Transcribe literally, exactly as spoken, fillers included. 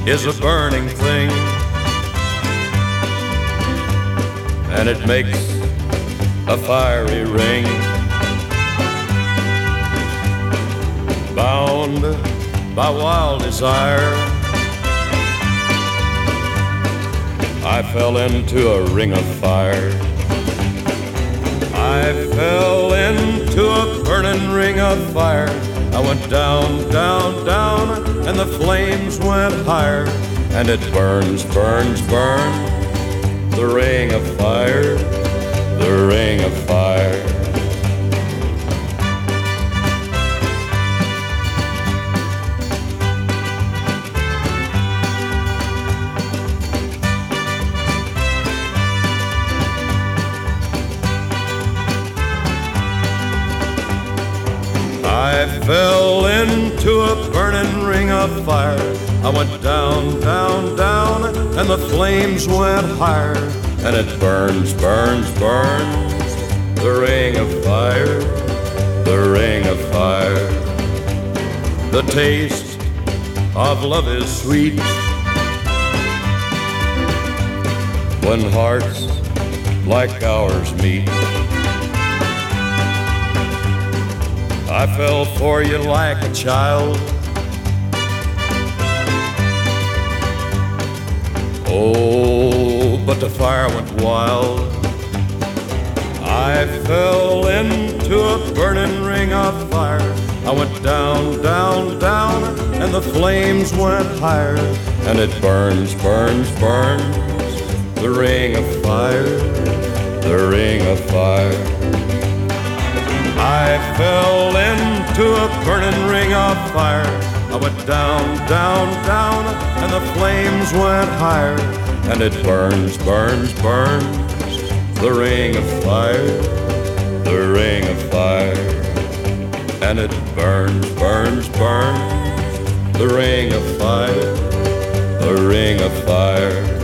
is a burning thing, and it makes a fiery ring. Bound by wild desire, I fell into a ring of fire. I fell into a burning ring of fire. I went down, down, down, and the flames went higher. And it burns, burns, burns, the ring of fire, the ring of fire. I fell into a burning ring of fire. I went down, down, down, and the flames went higher. And it burns, burns, burns, the ring of fire, the ring of fire. The taste of love is sweet when hearts like ours meet. I fell for you like a child. Oh, but the fire went wild. I fell into a burning ring of fire. I went down, down, down, and the flames went higher. And it burns, burns, burns, the ring of fire, the ring of fire. I fell into a burning ring of fire. I went down, down, down, and the flames went higher. And it burns, burns, burns, the ring of fire, the ring of fire. And it burns, burns, burns, the ring of fire, the ring of fire.